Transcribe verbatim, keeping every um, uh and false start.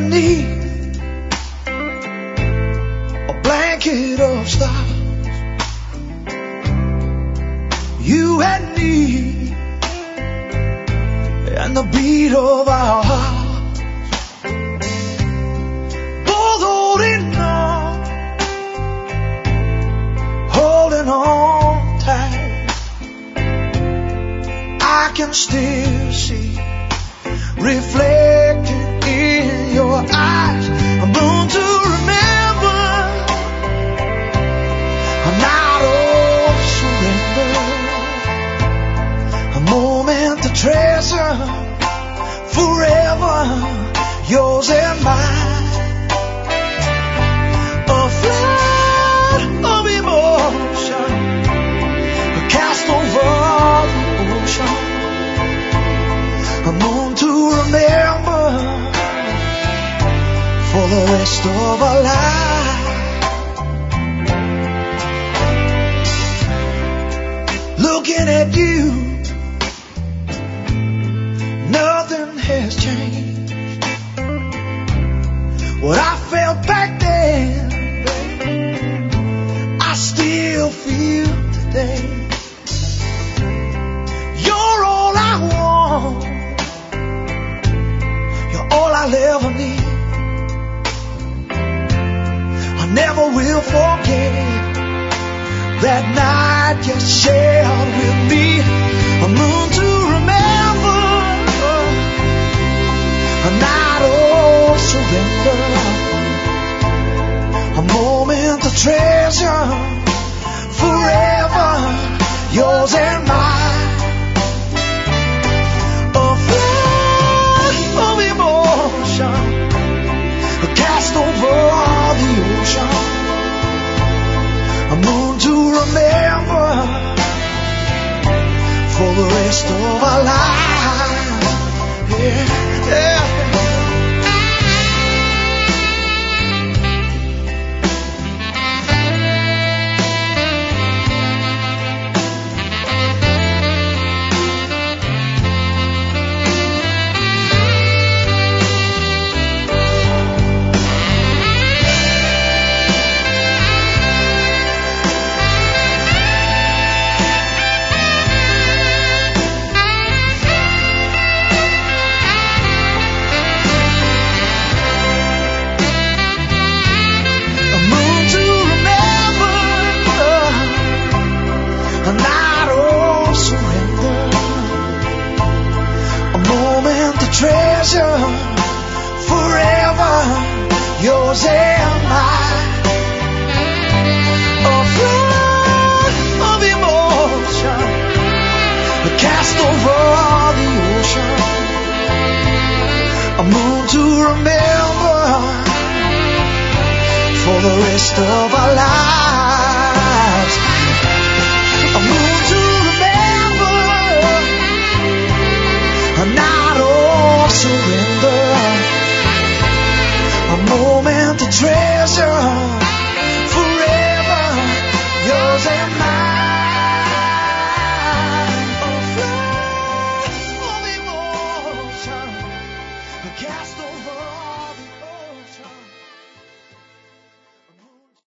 beneath a blanket of stars. You and me and the beat of our hearts, both holding on, holding on tight. I can still see reflected in your eyes. I'm born to remember. I'm not all surrender. A moment to treasure, forever yours and mine. A flood of emotion cast over the ocean. I'm born to remember for the rest of our life. Looking at you, nothing has changed. What I felt back then, I still feel today. You're all I want, all I'll ever need. I never will forget that night you shared with me. A moon to remember, a night of surrender, a moment to treasure, forever yours and mine. Cast over the ocean, a moon to remember for the rest of our lives. Yeah, yeah. Treasure, forever yours and mine. A flood of emotion cast over the ocean, a moon to remember for the rest of our lives. A moon to remember, a night of surrender, a moment to treasure, forever yours and mine. A flood of emotion cast over the